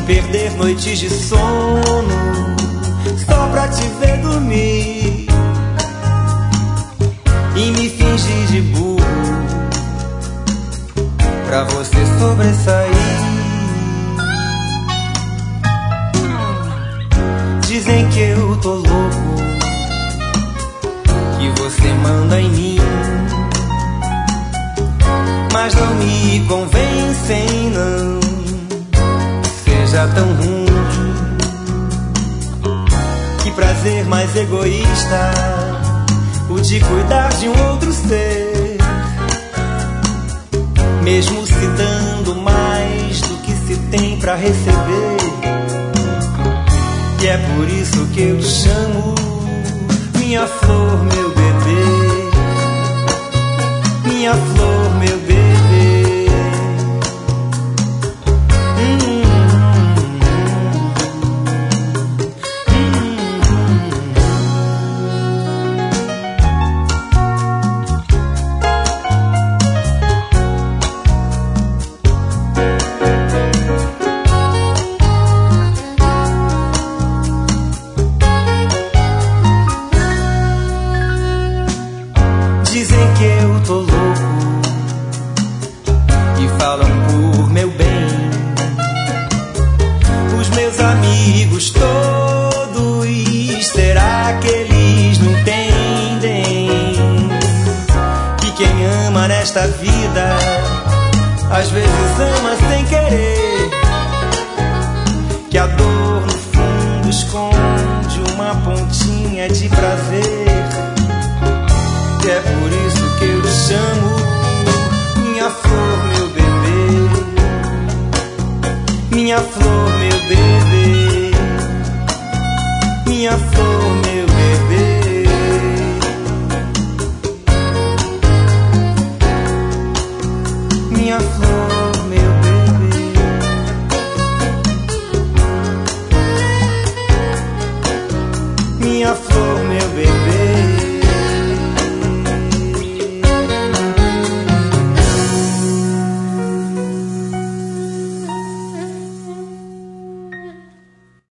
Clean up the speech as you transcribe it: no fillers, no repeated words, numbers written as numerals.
perder noites de sono só pra te ver dormir e me fingir de burro pra você sobressair. Dizem que eu tô louco, que você manda em mim, mas não me convencem, não. Seja tão ruim, que prazer mais egoísta o de cuidar de um outro ser, mesmo se dando mais do que se tem pra receber. E é por isso que eu te chamo minha flor, meu bebê, minha flor, meu bebê. Dizem que eu tô louco e falam por meu bem. Os meus amigos todos, será que eles não entendem que quem ama nesta vida às vezes ama sem querer, que a dor no fundo esconde uma pontinha de prazer. E é por isso que eu te chamo minha flor, meu bebê, minha flor, meu bebê, minha flor.